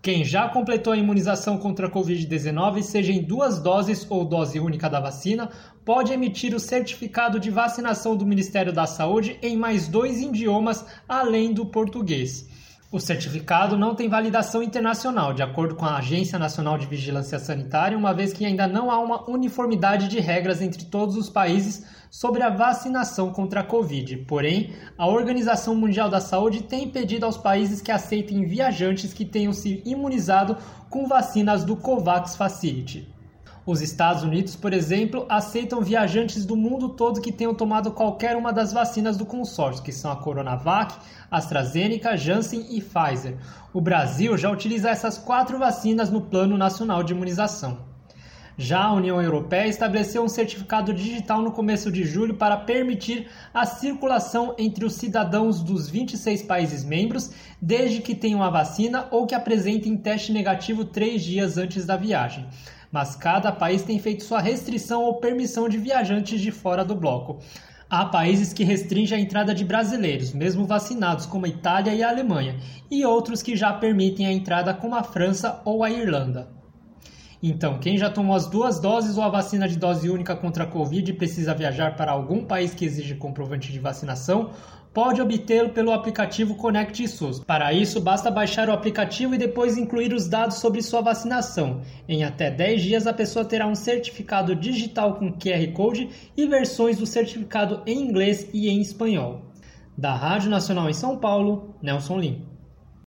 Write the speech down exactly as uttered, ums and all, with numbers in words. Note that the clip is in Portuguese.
Quem já completou a imunização contra a covid dezenove, seja em duas doses ou dose única da vacina, pode emitir o certificado de vacinação do Ministério da Saúde em mais dois idiomas além do português. O certificado não tem validação internacional, de acordo com a Agência Nacional de Vigilância Sanitária, uma vez que ainda não há uma uniformidade de regras entre todos os países sobre a vacinação contra a Covid. Porém, a Organização Mundial da Saúde tem pedido aos países que aceitem viajantes que tenham se imunizado com vacinas do COVAX Facility. Os Estados Unidos, por exemplo, aceitam viajantes do mundo todo que tenham tomado qualquer uma das vacinas do consórcio, que são a Coronavac, AstraZeneca, Janssen e Pfizer. O Brasil já utiliza essas quatro vacinas no Plano Nacional de Imunização. Já a União Europeia estabeleceu um certificado digital no começo de julho para permitir a circulação entre os cidadãos dos vinte e seis países membros, desde que tenham a vacina ou que apresentem teste negativo três dias antes da viagem. Mas cada país tem feito sua restrição ou permissão de viajantes de fora do bloco. Há países que restringem a entrada de brasileiros, mesmo vacinados, como a Itália e a Alemanha, e outros que já permitem a entrada, como a França ou a Irlanda. Então, quem já tomou as duas doses ou a vacina de dose única contra a Covid e precisa viajar para algum país que exige comprovante de vacinação, pode obtê-lo pelo aplicativo Conect SUS. Para isso, basta baixar o aplicativo e depois incluir os dados sobre sua vacinação. Em até dez dias, a pessoa terá um certificado digital com Q R Code e versões do certificado em inglês e em espanhol. Da Rádio Nacional em São Paulo, Nelson Lim.